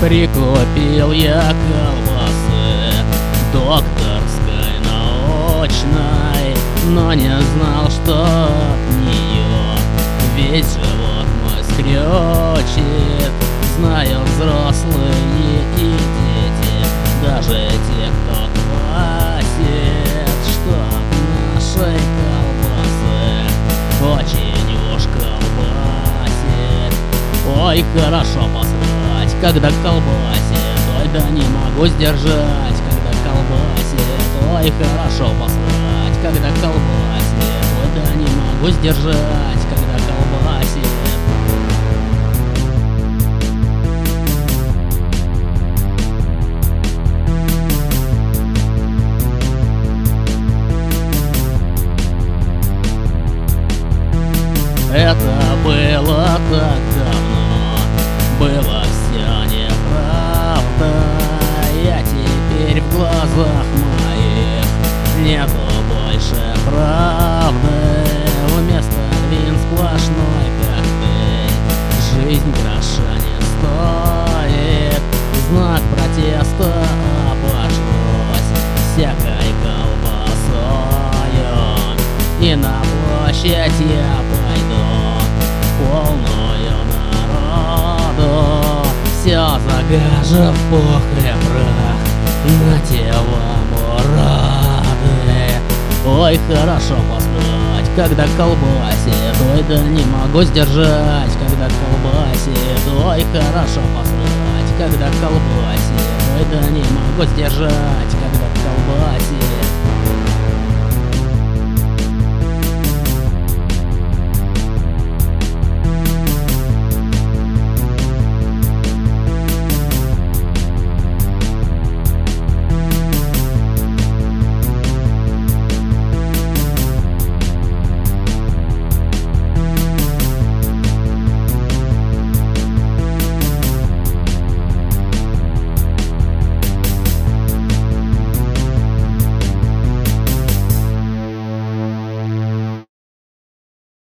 Прикупил я колбасы докторской научной, но не знал, что от нее весь живот мой скрючит. Знают взрослые и дети, даже те, кто квасит, что от нашей колбасы очень уж колбасит. Ой, хорошо посрать, когда колбасит, ой, да не могу сдержать, когда колбасит. Ой, хорошо посрать, когда колбасит, ой, да не могу сдержать, когда колбасит. Это было так давно, было все неправда. Я теперь в глазах моих нету больше правды. Вместо вин сплошной пятый, жизнь гроша не стоит. Знак протеста обошлось всякой колбасою, и на площадь я пойду полную народу. Все загажа в пух и прах, нате вам урады. Ой, хорошо посрать, когда колбасит, ой, да не могу сдержать, когда колбасит. Ой, хорошо посрать, когда колбасит, ой, да не могу сдержать, когда колбасит.